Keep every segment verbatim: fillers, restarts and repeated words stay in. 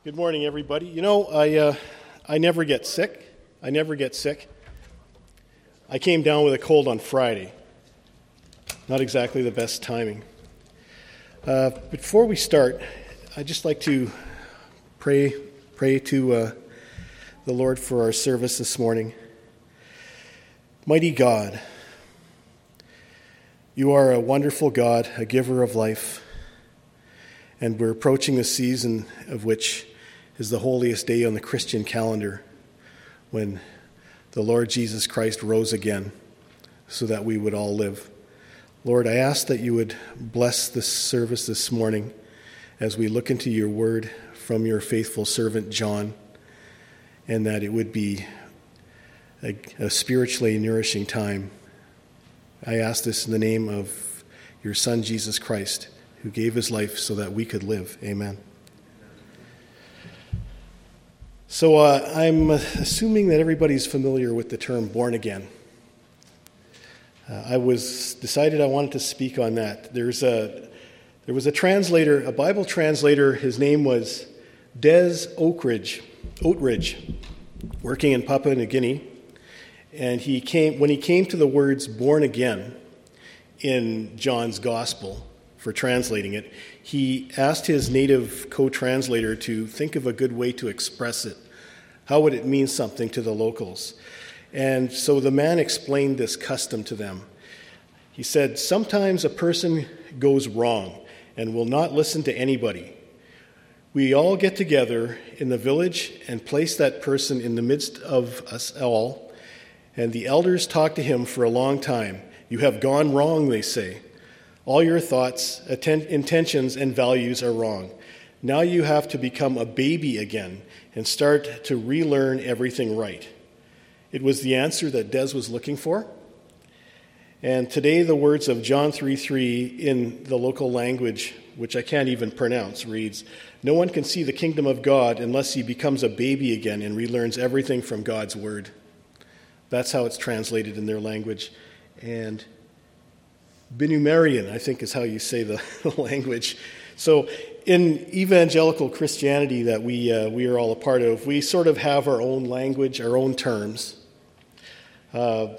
Good morning, everybody. You know, I uh, I never get sick. I never get sick. I came down with a cold on Friday. Not exactly the best timing. Uh, before we start, I'd just like to pray pray to uh, the Lord for our service this morning. Mighty God, you are a wonderful God, a giver of life, and we're approaching the season of which is the holiest day on the Christian calendar, when the Lord Jesus Christ rose again so that we would all live. Lord, I ask that you would bless this service this morning as we look into your word from your faithful servant John, and that it would be a, a spiritually nourishing time. I ask this in the name of your Son, Jesus Christ, who gave his life so that we could live. Amen. So uh, I'm assuming that everybody's familiar with the term born again. Uh, I was decided I wanted to speak on that. There's a there was a translator, a Bible translator. His name was Des Oakridge, Oatridge, working in Papua New Guinea, and he came when he came to the words "born again" in John's Gospel for translating it. He asked his native co-translator to think of a good way to express it. How would it mean something to the locals? And so the man explained this custom to them. He said, sometimes a person goes wrong and will not listen to anybody. We all get together in the village and place that person in the midst of us all, and the elders talk to him for a long time. You have gone wrong, they say. All your thoughts, atten- intentions, and values are wrong. Now you have to become a baby again and start to relearn everything right. It was the answer that Des was looking for. And today the words of John three three in the local language, which I can't even pronounce, reads, no one can see the kingdom of God unless he becomes a baby again and relearns everything from God's word. That's how it's translated in their language. And Binumerian, I think, is how you say the language. So in evangelical Christianity that we uh, we are all a part of, we sort of have our own language, our own terms. Uh,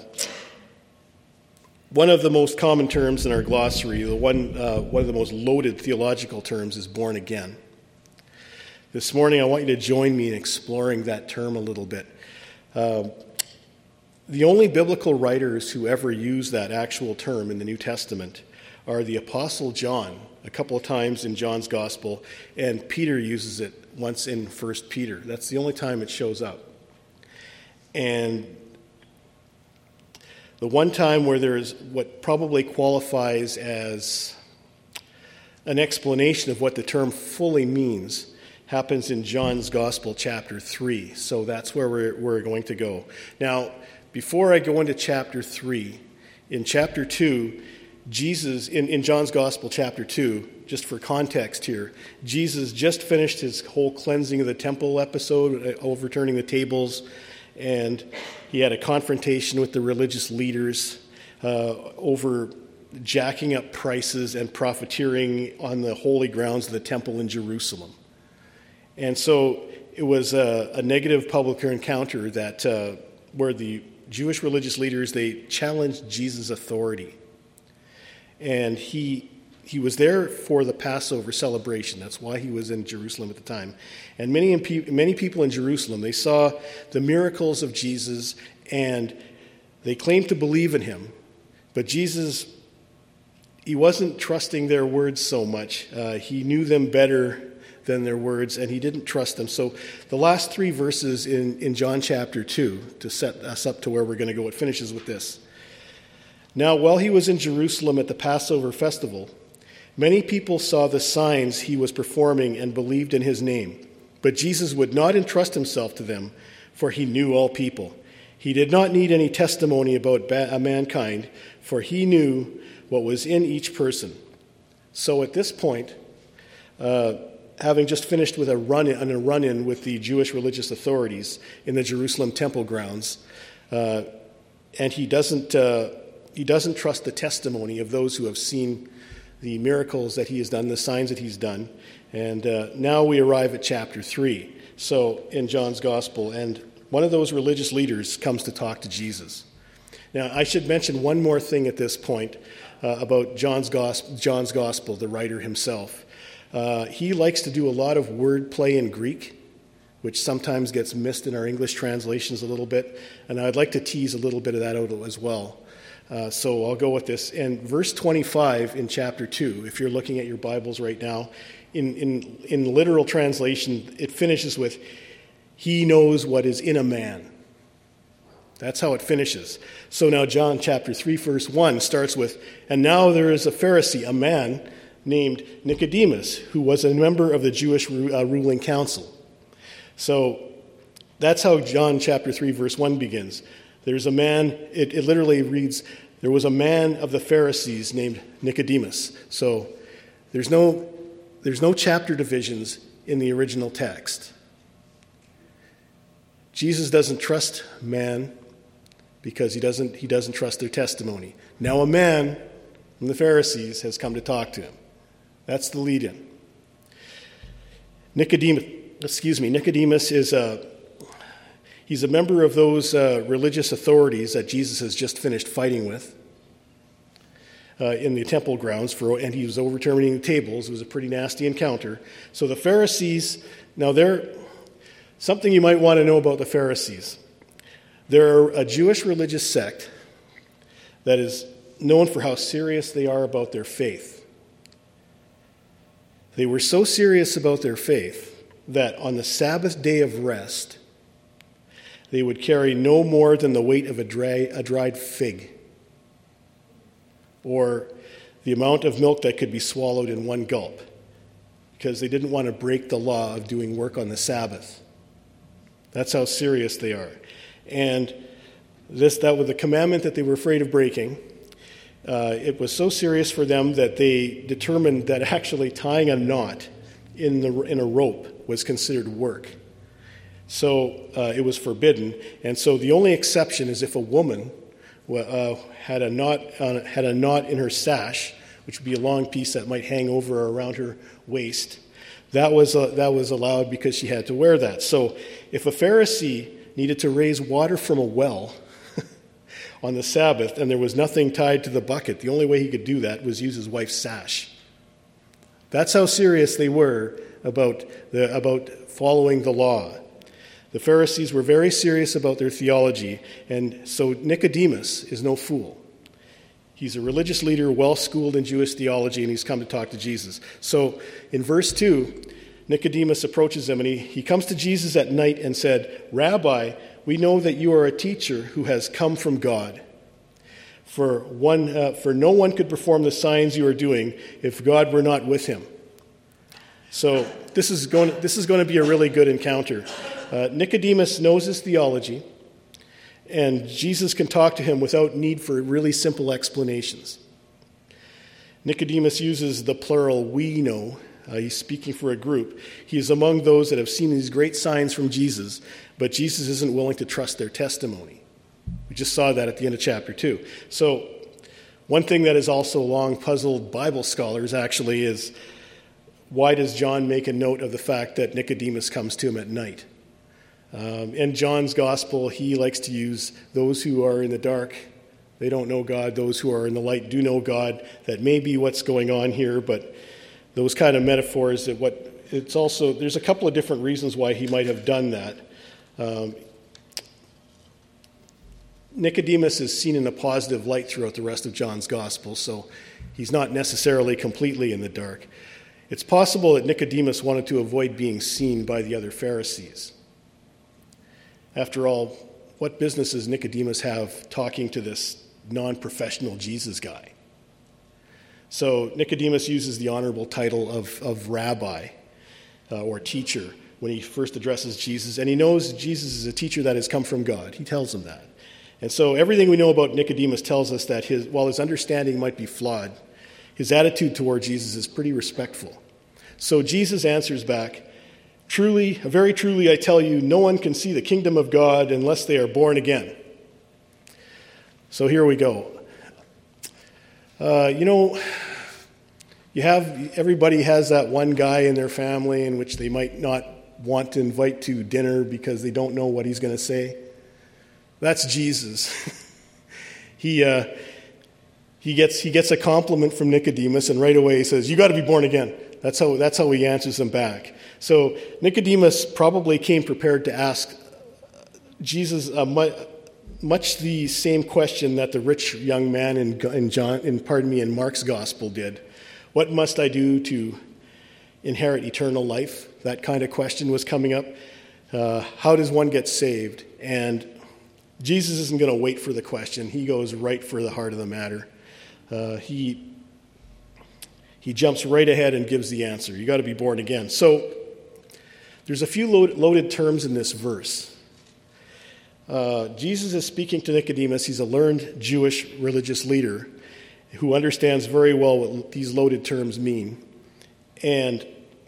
one of the most common terms in our glossary, the one uh, one of the most loaded theological terms, is born again. This morning, I want you to join me in exploring that term a little bit. Uh, The only biblical writers who ever use that actual term in the New Testament are the Apostle John, a couple of times in John's Gospel, and Peter uses it once in First Peter. That's the only time it shows up. And the one time where there is what probably qualifies as an explanation of what the term fully means happens in John's Gospel, chapter three. So that's where we're, we're going to go. Now, before I go into chapter three, in chapter two, Jesus, in, in John's Gospel, chapter two, just for context here, Jesus just finished his whole cleansing of the temple episode, overturning the tables, and he had a confrontation with the religious leaders uh, over jacking up prices and profiteering on the holy grounds of the temple in Jerusalem. And so it was a, a negative public encounter that uh, where the Jewish religious leaders, they challenged Jesus' authority. And he he was there for the Passover celebration. That's why he was in Jerusalem at the time. And many many people in Jerusalem, they saw the miracles of Jesus, and they claimed to believe in him. But Jesus, he wasn't trusting their words so much. Uh, he knew them better than their words, and he didn't trust them. So the last three verses in, in John chapter two, to set us up to where we're going to go, it finishes with this. Now, while he was in Jerusalem at the Passover festival, many people saw the signs he was performing and believed in his name. But Jesus would not entrust himself to them, for he knew all people. He did not need any testimony about ba- mankind, for he knew what was in each person. So at this point, uh, having just finished with a run-in, a run-in with the Jewish religious authorities in the Jerusalem temple grounds, uh, and he doesn't uh, he doesn't trust the testimony of those who have seen the miracles that he has done, the signs that he's done. And uh, now we arrive at chapter three, so in John's Gospel, and one of those religious leaders comes to talk to Jesus. Now, I should mention one more thing at this point uh, about John's Gospel, John's Gospel, the writer himself. Uh, he likes to do a lot of wordplay in Greek, which sometimes gets missed in our English translations a little bit, and I'd like to tease a little bit of that out as well. Uh, so I'll go with this. And verse twenty-five in chapter two, if you're looking at your Bibles right now, in, in, in literal translation, it finishes with, "He knows what is in a man." That's how it finishes. So now John chapter three, verse one starts with, "And now there is a Pharisee, a man named Nicodemus, who was a member of the Jewish uh, ruling council." So that's how John chapter three, verse one begins. There's a man, it, it literally reads, "There was a man of the Pharisees named Nicodemus." So there's no, there's no chapter divisions in the original text. Jesus doesn't trust man because he doesn't, he doesn't trust their testimony. Now a man from the Pharisees has come to talk to him. That's the lead-in. Nicodemus, excuse me, Nicodemus is a, he's a member of those uh, religious authorities that Jesus has just finished fighting with uh, in the temple grounds, for, and he was overturning the tables. It was a pretty nasty encounter. So the Pharisees, now they're, something you might want to know about the Pharisees. They're a Jewish religious sect that is known for how serious they are about their faith. They were so serious about their faith that on the Sabbath day of rest, they would carry no more than the weight of a, dry, a dried fig, or the amount of milk that could be swallowed in one gulp, because they didn't want to break the law of doing work on the Sabbath. That's how serious they are. And this, that was the commandment that they were afraid of breaking. Uh, it was so serious for them that they determined that actually tying a knot in, the, in a rope was considered work. So uh, it was forbidden. And so the only exception is if a woman uh, had a knot uh, had a knot in her sash, which would be a long piece that might hang over or around her waist. That was uh, that was allowed because she had to wear that. So if a Pharisee needed to raise water from a well on the Sabbath and there was nothing tied to the bucket, the only way he could do that was use his wife's sash. That's how serious they were about the about following the law. The Pharisees were very serious about their theology, and so Nicodemus is no fool. He's a religious leader, well-schooled in Jewish theology, and he's come to talk to Jesus. So in verse two, Nicodemus approaches him, and he, he comes to Jesus at night and said, "Rabbi, we know that you are a teacher who has come from God. For one, uh, for no one could perform the signs you are doing if God were not with him." So this is going, this is going to be a really good encounter. Uh, Nicodemus knows his theology, and Jesus can talk to him without need for really simple explanations. Nicodemus uses the plural "we know." Uh, he's speaking for a group. He is among those that have seen these great signs from Jesus, but Jesus isn't willing to trust their testimony. We just saw that at the end of chapter two. So one thing that has also long puzzled Bible scholars actually is, why does John make a note of the fact that Nicodemus comes to him at night? Um, in John's gospel, he likes to use those who are in the dark, they don't know God. Those who are in the light do know God. That may be what's going on here, but those kind of metaphors, that what it's also, there's a couple of different reasons why he might have done that. Um, Nicodemus is seen in a positive light throughout the rest of John's gospel, so he's not necessarily completely in the dark. It's possible that Nicodemus wanted to avoid being seen by the other Pharisees. After all, what business does Nicodemus have talking to this non-professional Jesus guy? So Nicodemus uses the honorable title of, of rabbi uh, or teacher when he first addresses Jesus, and he knows Jesus is a teacher that has come from God. He tells him that. And so everything we know about Nicodemus tells us that his, while his understanding might be flawed, his attitude toward Jesus is pretty respectful. So Jesus answers back, "Truly, very truly, I tell you, no one can see the kingdom of God unless they are born again." So here we go. Uh, you know, You have, everybody has that one guy in their family in which they might not want to invite to dinner because they don't know what he's going to say. That's Jesus. he uh, he gets he gets a compliment from Nicodemus, and right away he says, "You got to be born again." That's how that's how he answers him back. So Nicodemus probably came prepared to ask Jesus a mu- much the same question that the rich young man in, in John, in pardon me, in Mark's gospel did. What must I do to inherit eternal life? That kind of question was coming up. Uh, how does one get saved? And Jesus isn't going to wait for the question. He goes right for the heart of the matter. Uh, he he jumps right ahead and gives the answer. You got to be born again. So there's a few load, loaded terms in this verse. Uh, Jesus is speaking to Nicodemus. He's a learned Jewish religious leader who understands very well what these loaded terms mean. And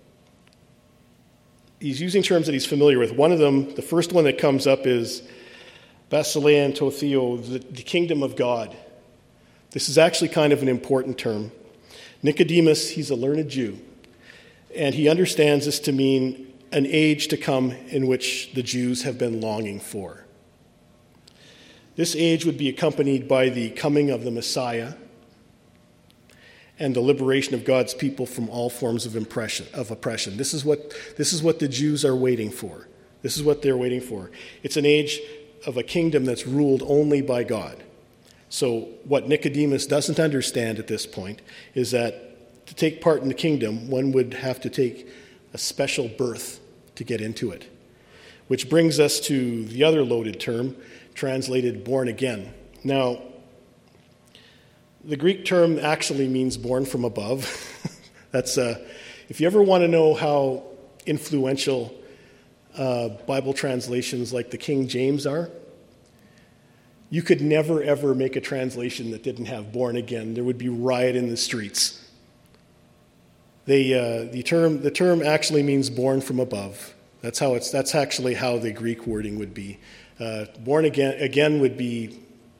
he's using terms that he's familiar with. One of them, the first one that comes up is Basilean to Theo, the, the kingdom of God. This is actually kind of an important term. Nicodemus, he's a learned Jew, and he understands this to mean an age to come in which the Jews have been longing for. This age would be accompanied by the coming of the Messiah and the liberation of God's people from all forms of oppression. Of oppression. This is what, this is what the Jews are waiting for. This is what they're waiting for. It's an age of a kingdom that's ruled only by God. So what Nicodemus doesn't understand at this point is that to take part in the kingdom, one would have to take a special birth to get into it. Which brings us to the other loaded term, translated born again. Now, the Greek term actually means born from above. That's uh, if you ever want to know how influential uh, Bible translations like the King James are, you could never, ever make a translation that didn't have born again. There would be riot in the streets. They, uh, the term the term actually means born from above. That's how it's. That's actually how the Greek wording would be. Uh, born again again would be.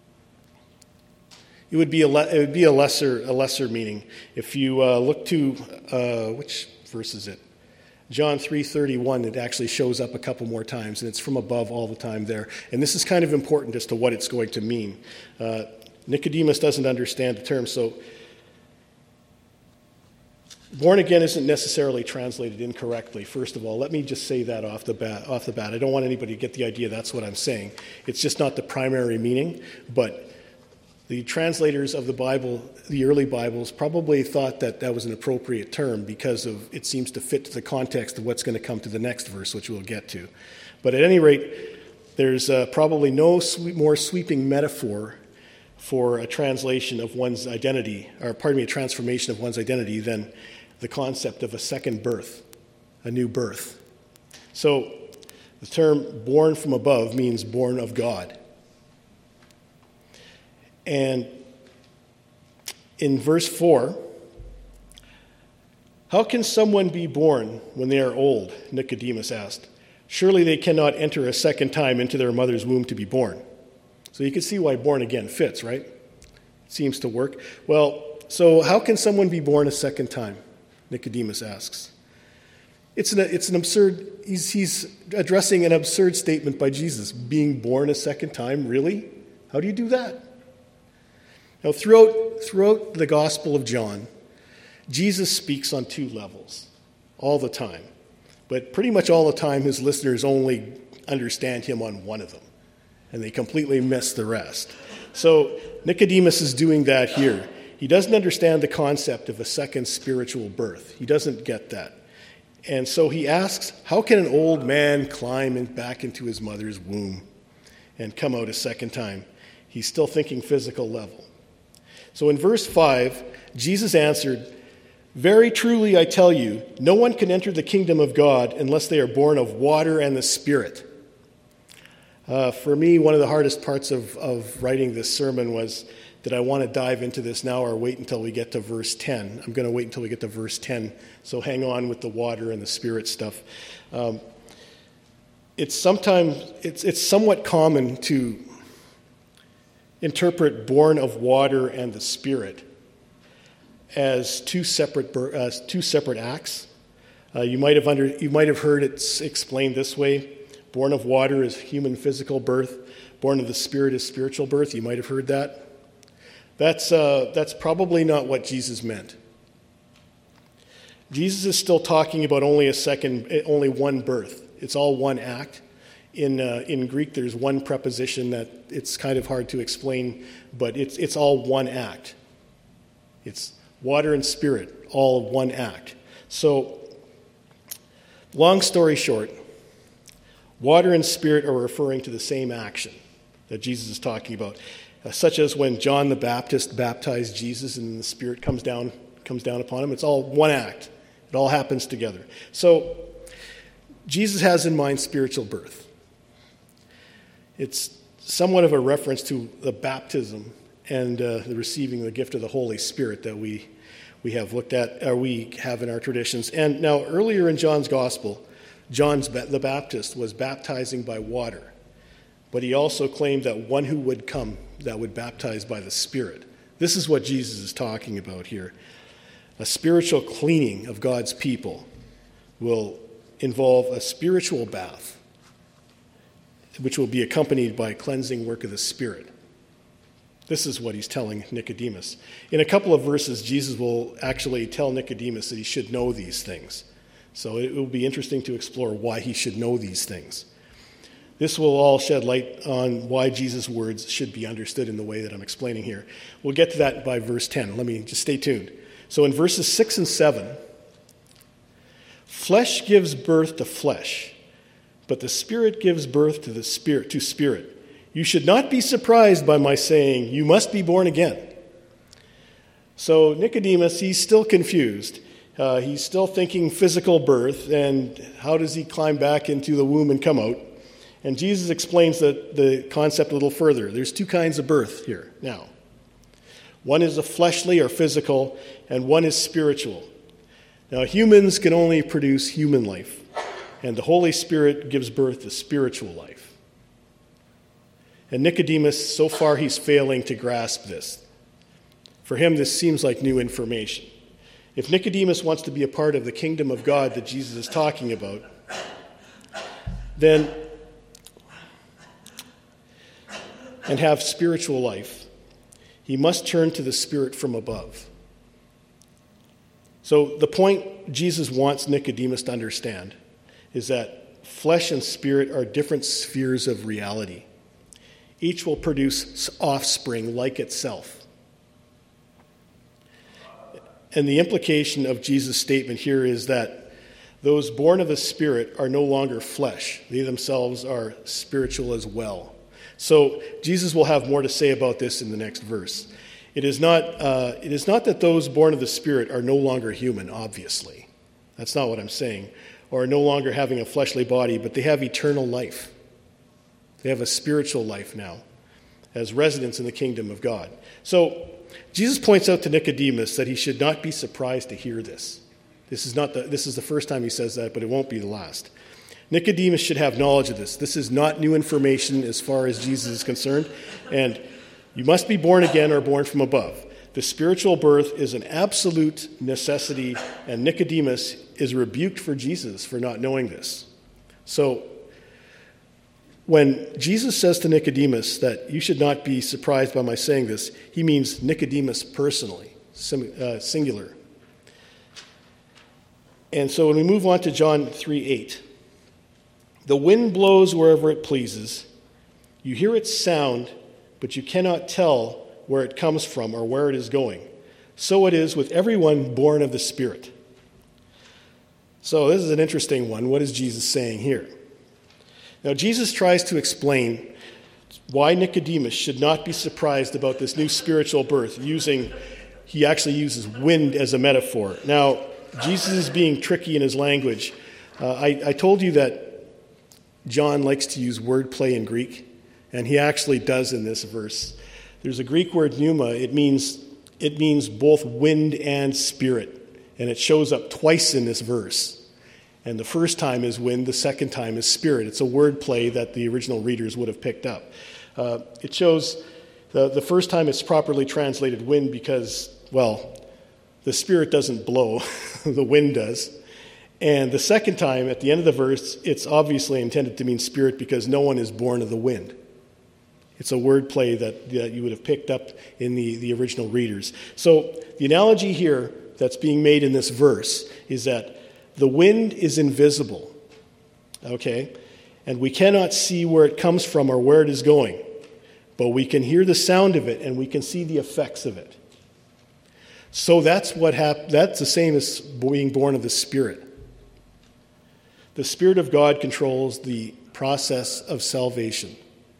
It would be a le- it would be a lesser a lesser meaning. If you uh, look to uh, which verse is it? John three thirty-one, it actually shows up a couple more times, and it's from above all the time there. And this is kind of important as to what it's going to mean. Uh, Nicodemus doesn't understand the term, so born again isn't necessarily translated incorrectly. First of all, let me just say that off the bat. Off the bat, I don't want anybody to get the idea that's what I'm saying. It's just not the primary meaning, but the translators of the Bible, the early Bibles, probably thought that that was an appropriate term because of it seems to fit to the context of what's going to come to the next verse, which we'll get to. But at any rate, there's uh, probably no sweep, more sweeping metaphor for a translation of one's identity, or pardon me, a transformation of one's identity than the concept of a second birth, a new birth. So the term born from above means born of God. And in verse four, how can someone be born when they are old? Nicodemus asked. Surely they cannot enter a second time into their mother's womb to be born. So you can see why born again fits, right? It seems to work. Well, so how can someone be born a second time? Nicodemus asks. It's an, it's an absurd, he's, he's addressing an absurd statement by Jesus. Being born a second time, really? How do you do that? Now, throughout, throughout the Gospel of John, Jesus speaks on two levels all the time. But pretty much all the time, his listeners only understand him on one of them, and they completely miss the rest. So Nicodemus is doing that here. He doesn't understand the concept of a second spiritual birth. He doesn't get that. And so he asks, how can an old man climb in, back into his mother's womb and come out a second time? He's still thinking physical level. So in verse five, Jesus answered, very truly I tell you, no one can enter the kingdom of God unless they are born of water and the Spirit. Uh, for me, one of the hardest parts of, of writing this sermon was, did I want to dive into this now or wait until we get to verse ten? I'm going to wait until we get to verse ten, so hang on with the water and the Spirit stuff. Um, it's sometimes, it's, it's somewhat common to interpret born of water and the Spirit as two separate uh, two separate acts. Uh, you might have under you might have heard it explained this way: born of water is human physical birth, born of the Spirit is spiritual birth. You might have heard that. That's uh, that's probably not what Jesus meant. Jesus is still talking about only a second, only one birth. It's all one act. In uh, in Greek, there's one preposition that it's kind of hard to explain, but it's it's all one act. It's water and spirit, all one act. So, long story short, water and spirit are referring to the same action that Jesus is talking about, uh, such as when John the Baptist baptized Jesus and the Spirit comes down comes down upon him. It's all one act. It all happens together. So, Jesus has in mind spiritual birth. It's somewhat of a reference to the baptism and uh, the receiving the gift of the Holy Spirit that we we have looked at, or we have in our traditions. And now, earlier in John's Gospel, John the Baptist was baptizing by water, but he also claimed that one who would come that would baptize by the Spirit. This is what Jesus is talking about here. A spiritual cleaning of God's people will involve a spiritual bath, which will be accompanied by a cleansing work of the Spirit. This is what he's telling Nicodemus. In a couple of verses, Jesus will actually tell Nicodemus that he should know these things. So it will be interesting to explore why he should know these things. This will all shed light on why Jesus' words should be understood in the way that I'm explaining here. We'll get to that by verse ten. Let me just stay tuned. So in verses six and seven, flesh gives birth to flesh, but the Spirit gives birth to the spirit to spirit. You should not be surprised by my saying, you must be born again. So Nicodemus, he's still confused. Uh, he's still thinking physical birth, and how does he climb back into the womb and come out? And Jesus explains the, the concept a little further. There's two kinds of birth here now. One is a fleshly or physical, and one is spiritual. Now, humans can only produce human life, and the Holy Spirit gives birth to spiritual life. And Nicodemus, so far, he's failing to grasp this. For him, this seems like new information. If Nicodemus wants to be a part of the kingdom of God that Jesus is talking about, then and have spiritual life, he must turn to the Spirit from above. So the point Jesus wants Nicodemus to understand is that flesh and spirit are different spheres of reality. Each will produce offspring like itself. And the implication of Jesus' statement here is that those born of the Spirit are no longer flesh. They themselves are spiritual as well. So Jesus will have more to say about this in the next verse. It is not, uh, it is not that those born of the Spirit are no longer human, obviously. That's not what I'm saying. Or no longer having a fleshly body, but they have eternal life. They have a spiritual life now as residents in the kingdom of God. So Jesus points out to Nicodemus that he should not be surprised to hear this. This is not the, this is the first time he says that, but it won't be the last. Nicodemus should have knowledge of this. This is not new information as far as Jesus is concerned. And you must be born again or born from above. The spiritual birth is an absolute necessity, and Nicodemus is rebuked for Jesus for not knowing this. So when Jesus says to Nicodemus that you should not be surprised by my saying this, he means Nicodemus personally, singular. And so when we move on to John three eight, the wind blows wherever it pleases. You hear its sound, but you cannot tell where it comes from or where it is going. So it is with everyone born of the Spirit. So this is an interesting one. What is Jesus saying here? Now, Jesus tries to explain why Nicodemus should not be surprised about this new spiritual birth, using, he actually uses wind as a metaphor. Now, Jesus is being tricky in his language. Uh, I, I told you that John likes to use wordplay in Greek, and he actually does in this verse. There's a Greek word pneuma. It means it means both wind and spirit, and it shows up twice in this verse. And the first time is wind, the second time is spirit. It's a wordplay that the original readers would have picked up. Uh, it shows the, the first time it's properly translated wind because, well, The Spirit doesn't blow, the wind does. And the second time, at the end of the verse, it's obviously intended to mean spirit because no one is born of the wind. It's a word play that, that you would have picked up in the, the original readers. So the analogy here that's being made in this verse is that the wind is invisible, okay? And we cannot see where it comes from or where it is going. But we can hear the sound of it and we can see the effects of it. So that's what hap- that's the same as being born of the Spirit. The Spirit of God controls the process of salvation.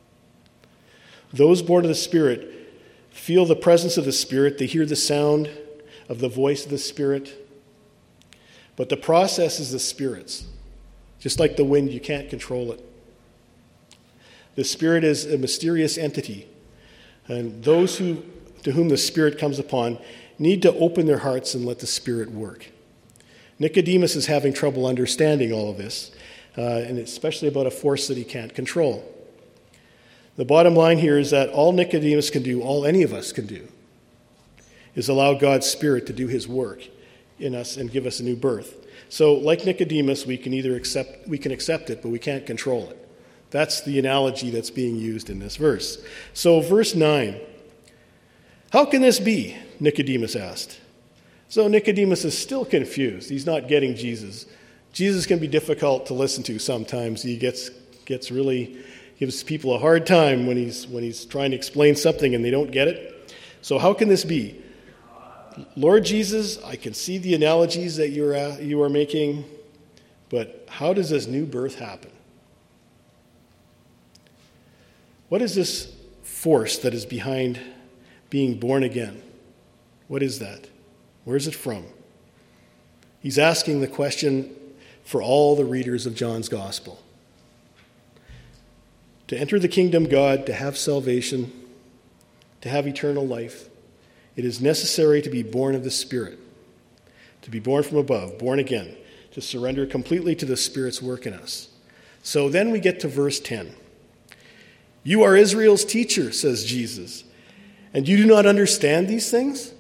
Those born of the Spirit feel the presence of the Spirit. They hear the sound of the voice of the Spirit. But the process is the Spirit's. Just like the wind, you can't control it. The Spirit is a mysterious entity. And those who, to whom the Spirit comes upon need to open their hearts and let the Spirit work. Nicodemus is having trouble understanding all of this, uh, and especially about a force that he can't control. The bottom line here is that all Nicodemus can do, all any of us can do, is allow God's Spirit to do his work in us and give us a new birth. So, like Nicodemus, we can either accept, we can accept it, but we can't control it. That's the analogy that's being used in this verse. So, verse nine. How can this be? Nicodemus asked. So Nicodemus is still confused. He's not getting Jesus. Jesus can be difficult to listen to sometimes. He gets gets really gives people a hard time when he's when he's trying to explain something and they don't get it. So how can this be? Lord Jesus, I can see the analogies that you're uh, you are making, but how does this new birth happen? What is this force that is behind being born again? What is that? Where is it from? He's asking the question for all the readers of John's Gospel. To enter the kingdom of God, to have salvation, to have eternal life, it is necessary to be born of the Spirit, to be born from above, born again, to surrender completely to the Spirit's work in us. So then we get to verse ten. You are Israel's teacher, says Jesus, and you do not understand these things?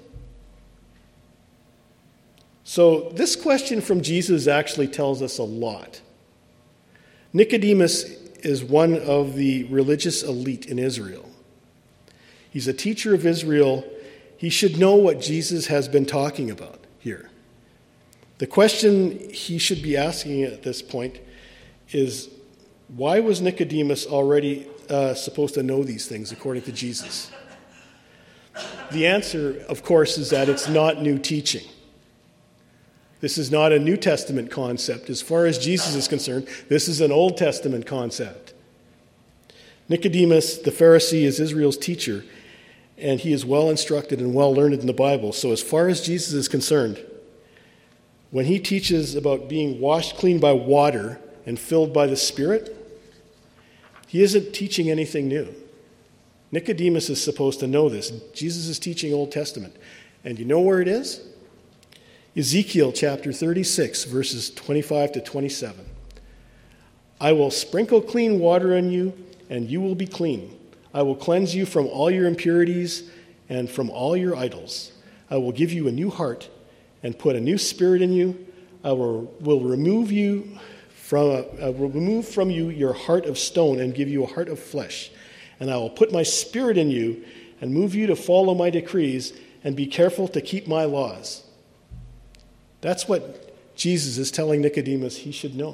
So this question from Jesus actually tells us a lot. Nicodemus is one of the religious elite in Israel. He's a teacher of Israel. He should know what Jesus has been talking about here. The question he should be asking at this point is, why was Nicodemus already uh, supposed to know these things according to Jesus? The answer, of course, is that it's not new teaching. This is not a New Testament concept. As far as Jesus is concerned, this is an Old Testament concept. Nicodemus, the Pharisee, is Israel's teacher, and he is well instructed and well learned in the Bible. So as far as Jesus is concerned, when he teaches about being washed clean by water and filled by the Spirit, he isn't teaching anything new. Nicodemus is supposed to know this. Jesus is teaching Old Testament. And you know where it is? Ezekiel chapter thirty-six, verses twenty-five to twenty-seven. I will sprinkle clean water on you, and you will be clean. I will cleanse you from all your impurities and from all your idols. I will give you a new heart and put a new spirit in you. I will, will remove you from I will remove from you your heart of stone and give you a heart of flesh. And I will put my spirit in you and move you to follow my decrees and be careful to keep my laws. That's what Jesus is telling Nicodemus he should know.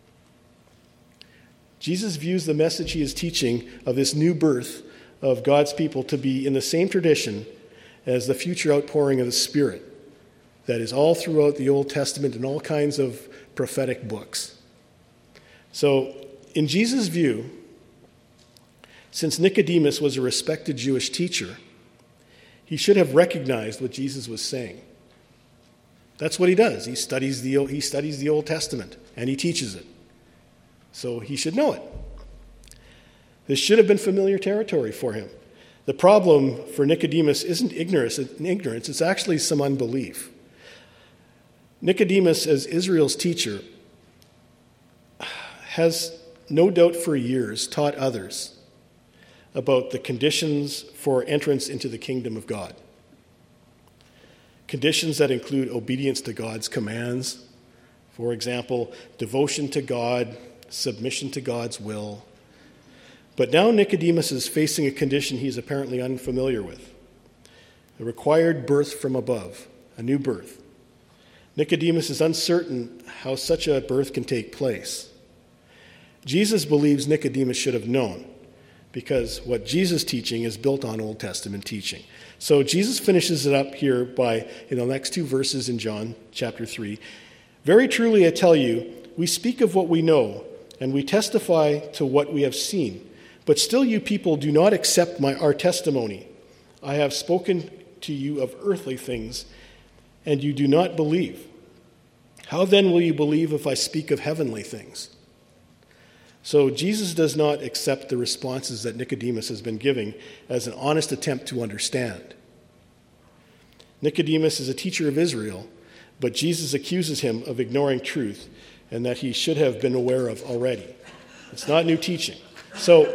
Jesus views the message he is teaching of this new birth of God's people to be in the same tradition as the future outpouring of the Spirit that is all throughout the Old Testament and all kinds of prophetic books. So, in Jesus' view, since Nicodemus was a respected Jewish teacher, he should have recognized what Jesus was saying. That's what he does. He studies the he studies the Old Testament and he teaches it. So he should know it. This should have been familiar territory for him. The problem for Nicodemus isn't ignorance, ignorance, it's actually some unbelief. Nicodemus, as Israel's teacher, has no doubt for years taught others about the conditions for entrance into the kingdom of God. conditions that include obedience to God's commands, for example, devotion to God, submission to God's will. But now Nicodemus is facing a condition he's apparently unfamiliar with, a required birth from above, a new birth. Nicodemus is uncertain how such a birth can take place. Jesus believes Nicodemus should have known, because what Jesus' teaching is built on Old Testament teaching. So Jesus finishes it up here by, in the next two verses in John chapter three, "Very truly I tell you, we speak of what we know, and we testify to what we have seen. But still you people do not accept my our testimony. I have spoken to you of earthly things, and you do not believe. How then will you believe if I speak of heavenly things?" So Jesus does not accept the responses that Nicodemus has been giving as an honest attempt to understand. Nicodemus is a teacher of Israel, but Jesus accuses him of ignoring truth and that he should have been aware of already. It's not new teaching. So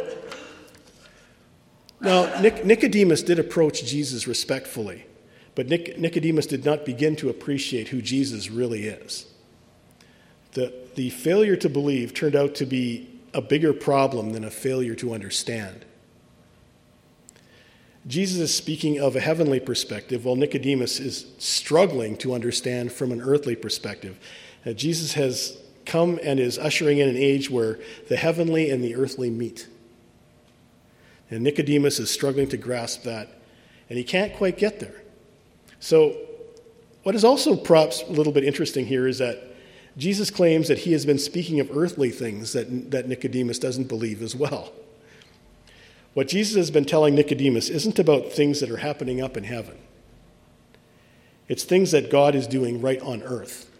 now Nic- Nicodemus did approach Jesus respectfully, but Nic- Nicodemus did not begin to appreciate who Jesus really is. The, the failure to believe turned out to be a bigger problem than a failure to understand. Jesus is speaking of a heavenly perspective, while Nicodemus is struggling to understand from an earthly perspective. Uh, Jesus has come and is ushering in an age where the heavenly and the earthly meet. And Nicodemus is struggling to grasp that, and he can't quite get there. So what is also perhaps a little bit interesting here is that Jesus claims that he has been speaking of earthly things that, that Nicodemus doesn't believe as well. What Jesus has been telling Nicodemus isn't about things that are happening up in heaven. It's things that God is doing right on earth.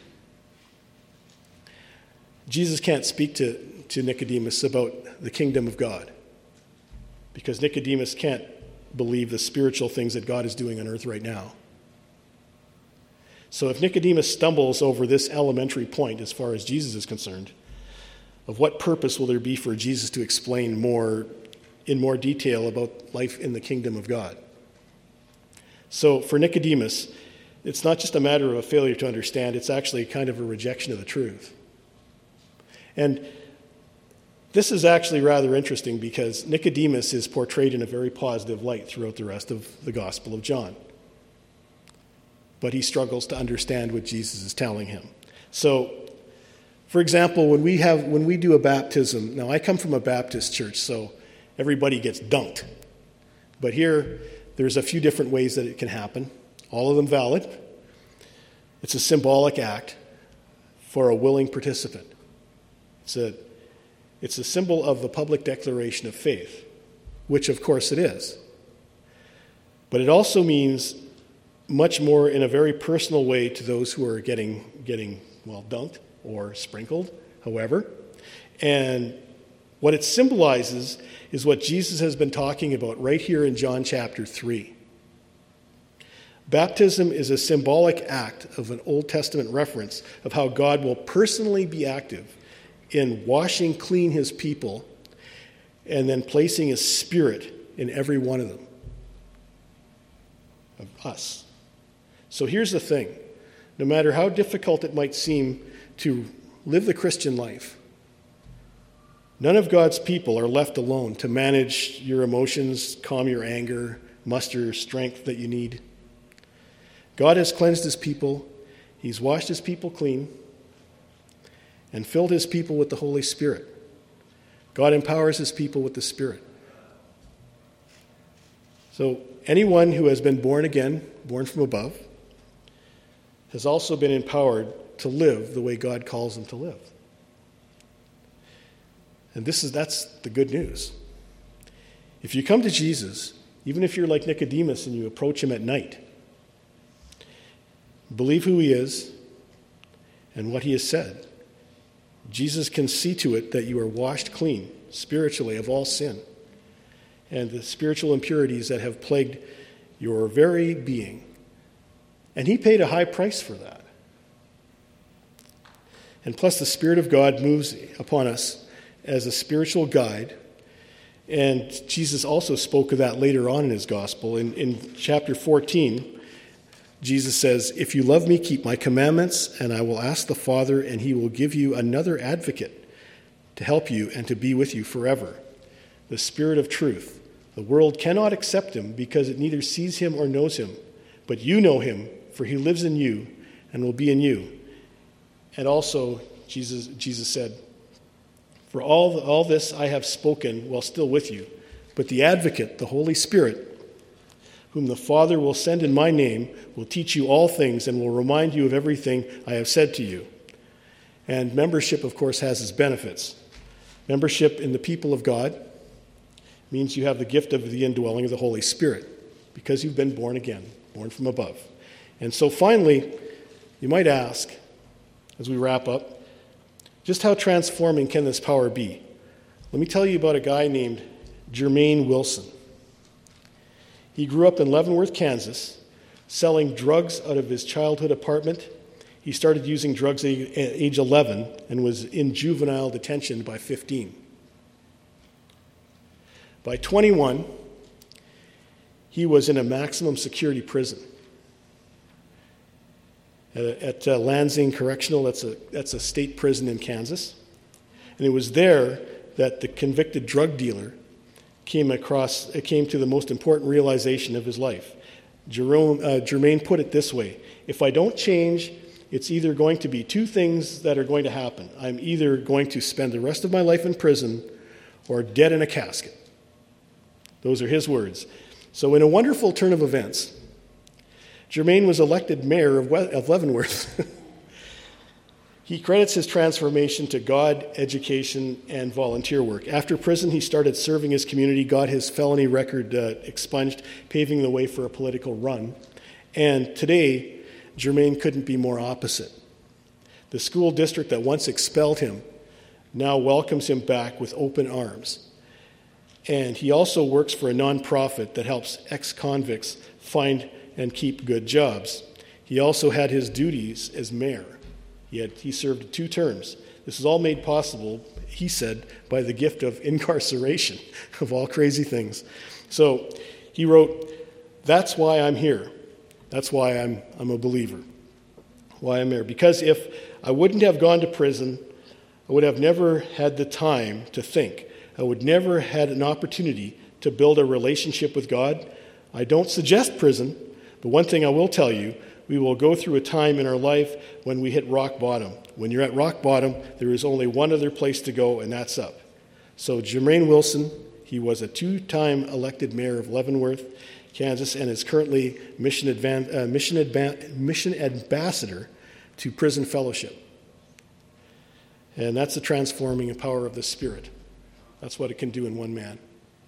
Jesus can't speak to, to Nicodemus about the kingdom of God, because Nicodemus can't believe the spiritual things that God is doing on earth right now. So if Nicodemus stumbles over this elementary point as far as Jesus is concerned, of what purpose will there be for Jesus to explain more in more detail about life in the kingdom of God? So for Nicodemus, it's not just a matter of a failure to understand, it's actually kind of a rejection of the truth. And this is actually rather interesting because Nicodemus is portrayed in a very positive light throughout the rest of the Gospel of John. But he struggles to understand what Jesus is telling him. So, for example, when we have when we do a baptism, now I come from a Baptist church, so everybody gets dunked. But here, there's a few different ways that it can happen, all of them valid. It's a symbolic act for a willing participant. It's a, it's a symbol of the public declaration of faith, which of course it is. But it also means much more in a very personal way to those who are getting, getting well, dunked or sprinkled, however. And what it symbolizes is what Jesus has been talking about right here in John chapter three. Baptism is a symbolic act of an Old Testament reference of how God will personally be active in washing clean his people and then placing his Spirit in every one of them, of us. So here's the thing. No matter how difficult it might seem to live the Christian life, none of God's people are left alone to manage your emotions, calm your anger, muster strength that you need. God has cleansed his people. He's washed his people clean and filled his people with the Holy Spirit. God empowers his people with the Spirit. So anyone who has been born again, born from above, has also been empowered to live the way God calls them to live. And this is that's the good news. If you come to Jesus, even if you're like Nicodemus and you approach him at night, believe who he is and what he has said, Jesus can see to it that you are washed clean spiritually of all sin and the spiritual impurities that have plagued your very being. And he paid a high price for that. And plus, the Spirit of God moves upon us as a spiritual guide. And Jesus also spoke of that later on in his gospel. In, in chapter fourteen, Jesus says, "If you love me, keep my commandments, and I will ask the Father, and he will give you another advocate to help you and to be with you forever, the Spirit of truth. The world cannot accept him because it neither sees him or knows him, but you know him, for he lives in you and will be in you." And also, Jesus, Jesus said, "For all, all this I have spoken while still with you, but the advocate, the Holy Spirit, whom the Father will send in my name, will teach you all things and will remind you of everything I have said to you." And membership, of course, has its benefits. Membership in the people of God means you have the gift of the indwelling of the Holy Spirit because you've been born again, born from above. And so finally, you might ask, as we wrap up, just how transforming can this power be? Let me tell you about a guy named Jermaine Wilson. He grew up in Leavenworth, Kansas, selling drugs out of his childhood apartment. He started using drugs at age eleven and was in juvenile detention by fifteen. By twenty-one, he was in a maximum security prison at, at uh, Lansing Correctional. That's a, that's a state prison in Kansas. And it was there that the convicted drug dealer came across, it came to the most important realization of his life. Jerome, uh, Jermaine put it this way: "If I don't change, it's either going to be two things that are going to happen. I'm either going to spend the rest of my life in prison or dead in a casket." Those are his words. So in a wonderful turn of events, Jermaine was elected mayor of, we- of Leavenworth. He credits his transformation to God, education, and volunteer work. After prison, he started serving his community, got his felony record uh, expunged, paving the way for a political run. And today, Jermaine couldn't be more opposite. The school district that once expelled him now welcomes him back with open arms. And he also works for a nonprofit that helps ex-convicts find and keep good jobs. He also had his duties as mayor. He, had, he served two terms. This is all made possible, he said, by the gift of incarceration, of all crazy things. So he wrote, "That's why I'm here. That's why I'm, I'm a believer. Why I'm here. Because if I wouldn't have gone to prison, I would have never had the time to think. I would never had an opportunity to build a relationship with God. I don't suggest prison, but one thing I will tell you, we will go through a time in our life when we hit rock bottom. When you're at rock bottom, there is only one other place to go, and that's up." So Jermaine Wilson, he was a two-time elected mayor of Leavenworth, Kansas, and is currently mission, advan- uh, mission, advan- mission ambassador to Prison Fellowship. And that's the transforming power of the Spirit. That's what it can do in one man.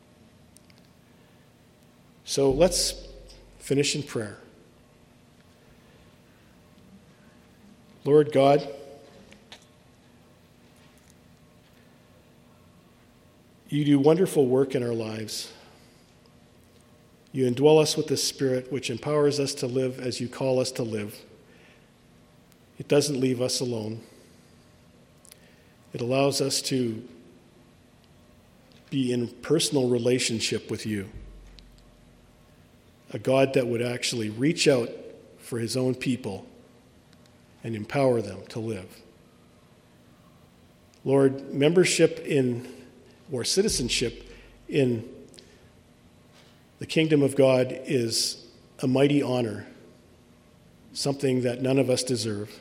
So let's finish in prayer. Lord God, you do wonderful work in our lives. You indwell us with the Spirit, which empowers us to live as you call us to live. It doesn't leave us alone. It allows us to be in personal relationship with you. A God that would actually reach out for his own people and empower them to live. Lord, membership in, or citizenship in the kingdom of God is a mighty honor, something that none of us deserve.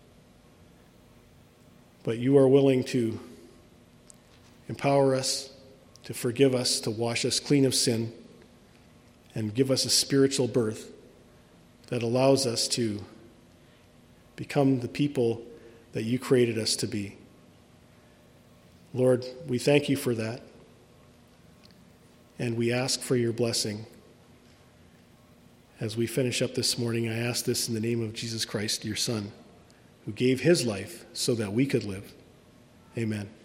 But you are willing to empower us, to forgive us, to wash us clean of sin, and give us a spiritual birth that allows us to become the people that you created us to be. Lord, we thank you for that, and we ask for your blessing. As we finish up this morning, I ask this in the name of Jesus Christ, your Son, who gave his life so that we could live. Amen.